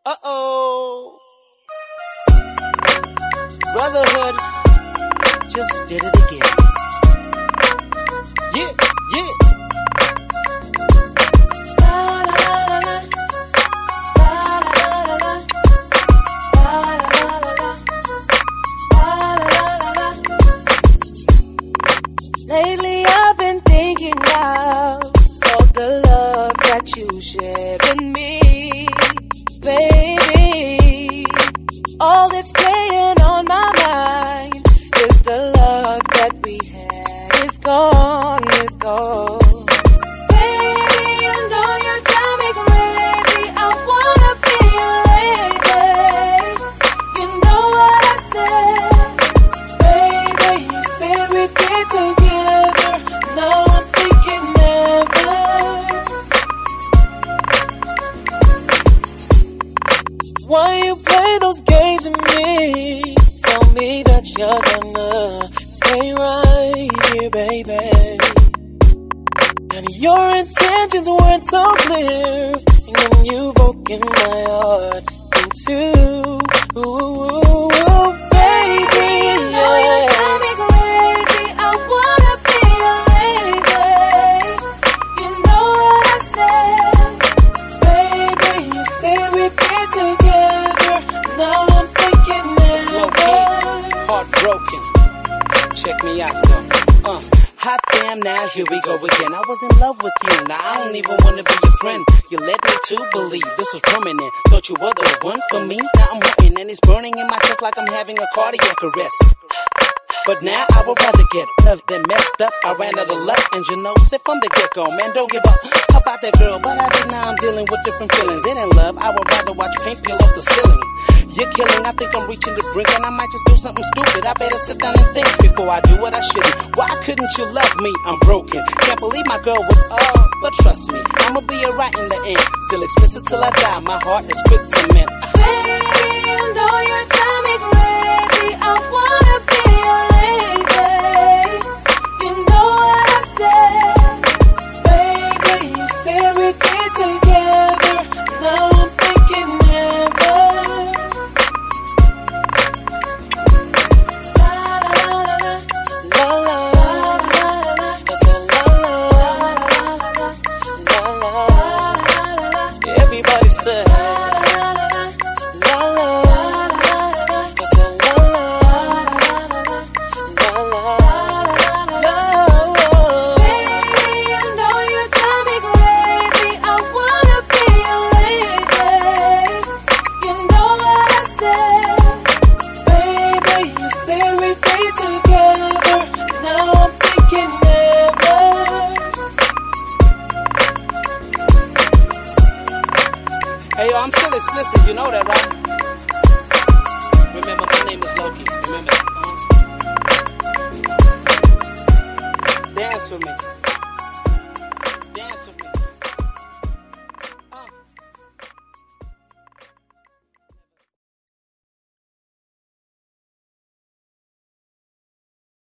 Uh-oh. Brotherhood just did it again. Yeah, yeah. Lately I've been thinking about all the love that you shared with me, baby. All that's playing on my mind is the love that we had is gone, is gone. Baby, you know you drive me crazy. I wanna be your lady. You know what I said. Baby, you said we'd be together. Now I'm thinking never. Why you play those games with me? Tell me that you're gonna stay right here, baby. And your intentions weren't so clear, and then you've broken my heart in two. Ooh, baby, know you drive me crazy. I wanna be your lady. You know what I said. baby, you said we'd be together. Now I'm thinking Slow never. key, heartbroken. Check me out though. Hot damn, now here we go again. I was in love with you, now I don't even wanna be your friend. You led me to believe this was permanent. Thought you were the one for me. Now I'm hurting and it's burning in my chest like I'm having a cardiac arrest. But now I would rather get love than messed up. I ran out of luck, and you know, sit from the get-go, man, don't give up about that girl. But I did, now I'm dealing with different feelings. It ain't love, I would rather watch paint peel off the ceiling. You're killing, I think I'm reaching the brink, and I might just do something stupid. I better sit down and think before I do what I shouldn't. Why couldn't you love me? I'm broken. Can't believe my girl would, but trust me, I'ma be alright in the end. Still explicit till I die, my heart is quick to mend. Baby, you know you drive me crazy. I wanna be your lady. You know what I said. Baby, you said we'd be together. Now I'm thinking never. La la la la La la, la la I said la la, la la la. la la. Everybody said la la, I said la la, la la, la. Baby, you know you drive me crazy. I wanna be your lady. You know what I said. Baby, you said we'd be together. Now I'm thinking never. Hey yo, I'm still explicit, you know that, right?